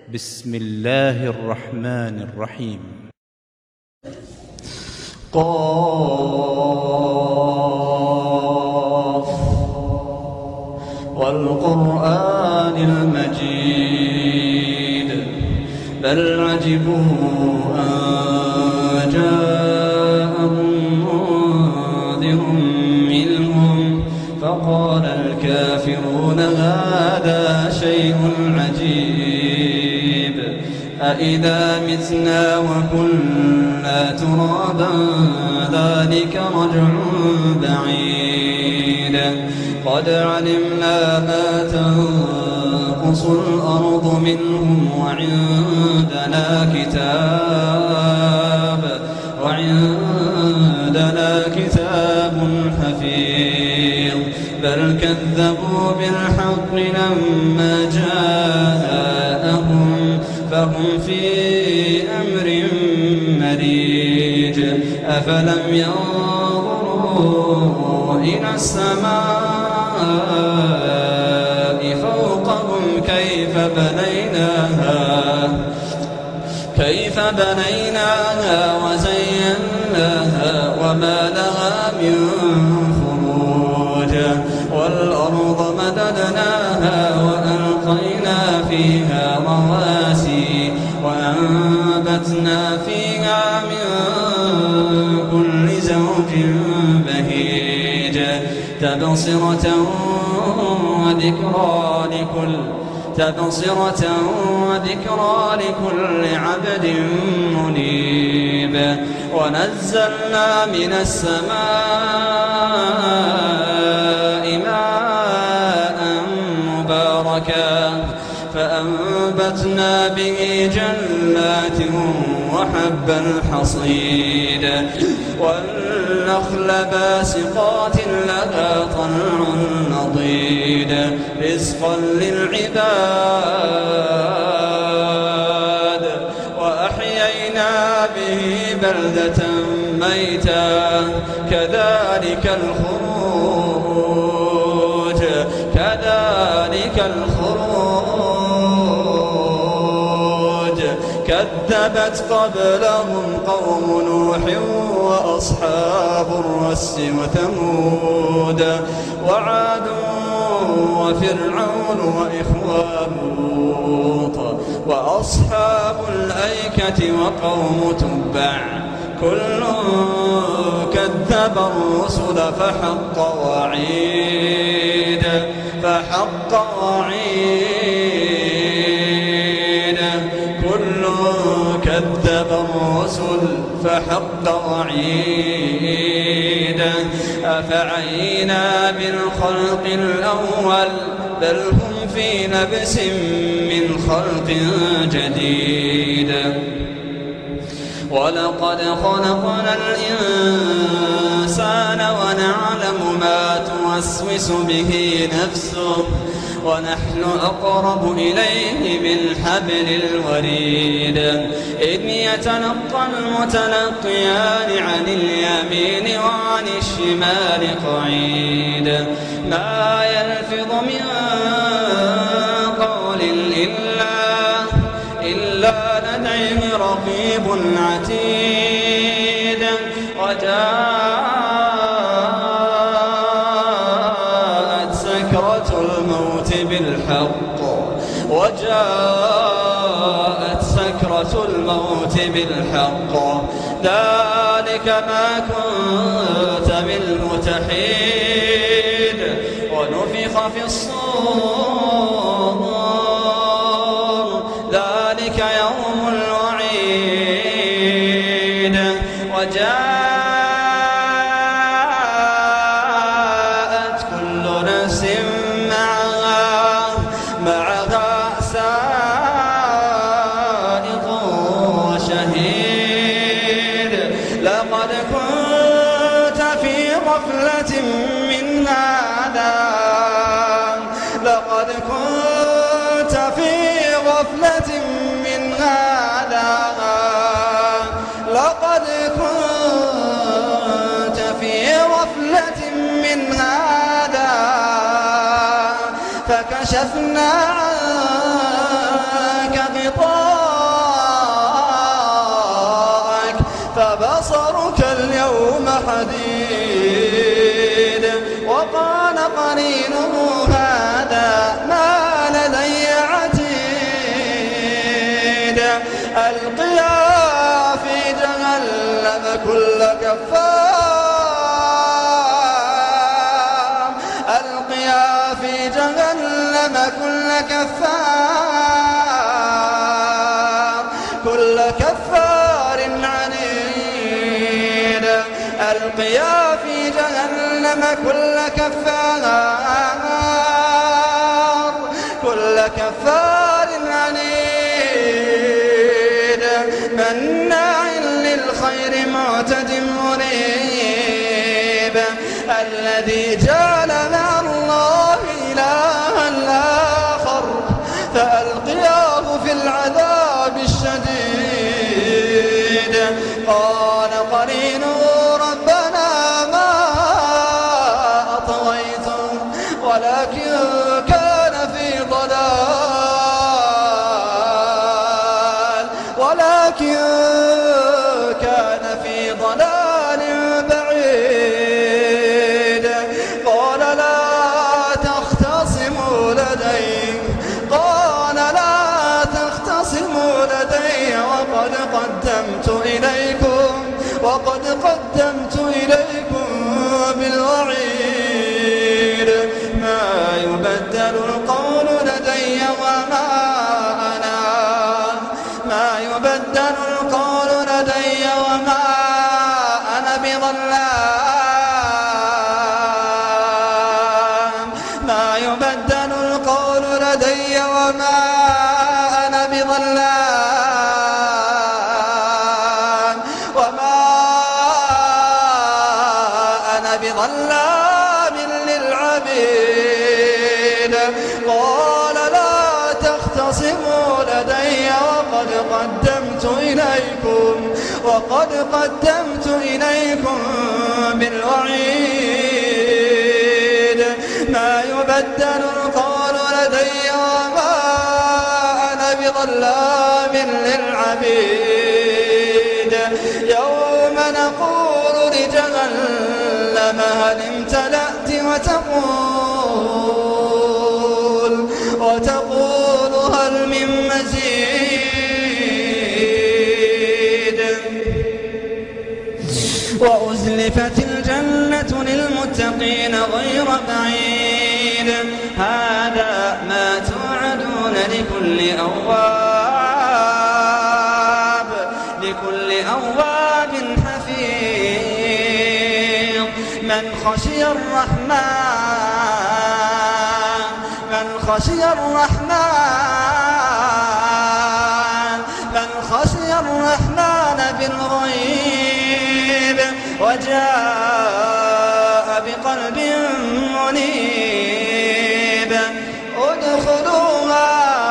بسم الله الرحمن الرحيم. قاف والقرآن المجيد بل عجبوا أن جاءهم منذر منهم فقال الكافرون هذا شيء عجيب أإذا متنا وكنا ترابا ذلك رجع بعيد قد علمنا ما تنقص الأرض منهم وعندنا كتاب حفيظ بل كذبوا بالحق لما جاءهم فهم في أمر مريج أفلم ينظروا إلى السماء فوقهم كيف بنيناها وزيناها وما لها من فروج والأرض مددناها وألقينا فيها رواسي وأنبتنا فيها من كل زوج بهيج تبصرة وذكرى لكل عبد منيب ونزلنا من السماء ماء مباركا فأنبتنا به جنات وحب الحصيد والنخل باسقات لها طلع نضيد رزقا للعباد وأحيينا به بلدة ميتا كذلك الخروج كذبت قبلهم قوم نوح وأصحاب الرس وثمود وعاد وفرعون وإخوان لوط وأصحاب الأيكة وقوم تبع كل كذب الرسل فحق وعيد كل كذب الرسل فحق وعيد أفعينا بالخلق الأول بل هم في لبس من خلق جديد ولقد خلقنا الإنسان ونعلم ما توسوس به نفسه ونحن أقرب إليه من حبل الوريد إذ يتلقى المتلقيان عن اليمين وعن الشمال قعيد ما يلفظ من قول إلا لديه رقيب عتيد وجاءت سكرة الموت بالحق ذلك ما كنت منه تحيد ونفخ في الصور ذلك يوم الوعيد وجاءت كل نفس معها سائق وشهيد لقد كنت في غفلة من هذا فكشفنا عنك حديد وقال قرينه هذا ما لدي عتيد ألقيا في جهنم كل كفار ألقيا في جهنم كل كفار عنيد ألقيا في جهنم كل كفار عنيد مناع للخير معتد مريب الذي جعل مع الله إلها آخر فألقياه في العذاب الشديد قال قرينه ربنا ما أطغيته ولكن كان في ضلال بعيد قال لا تختصموا لدي وقد قدمت إليكم بالوعيد ما يبدل القول لدي وما أنا بظلام بظلام للعبيد قال لا تختصموا لدي وقد قدمت إليكم بالوعيد ما يبدل القول لدي وما أنا بظلام للعبيد يوم نقول لجهنم هل امتلأت وتقول هل من مزيد وأزلفت الجنة للمتقين غير بعيد هذا ما توعدون لكل أواب حفيظ من خشي الرحمن بالغيب وجاء بقلب منيب ادخلوها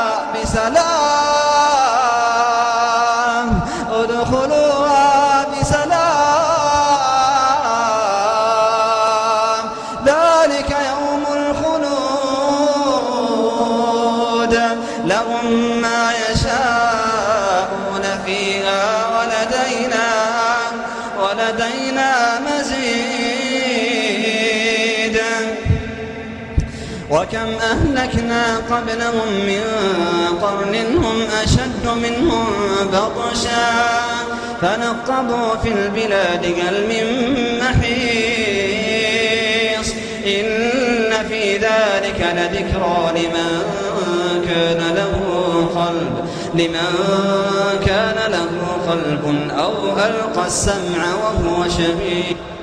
بسلام ذلك يوم الخلود لهم ما يشاءون فيها ولدينا مزيد وكم أهلكنا قبلهم من قرن هم أشد منهم بطشا فنقبوا في البلاد هل من محيص إن في ذلك لذكرى لمن كان له قلب أو ألقى السمع وهو شهيد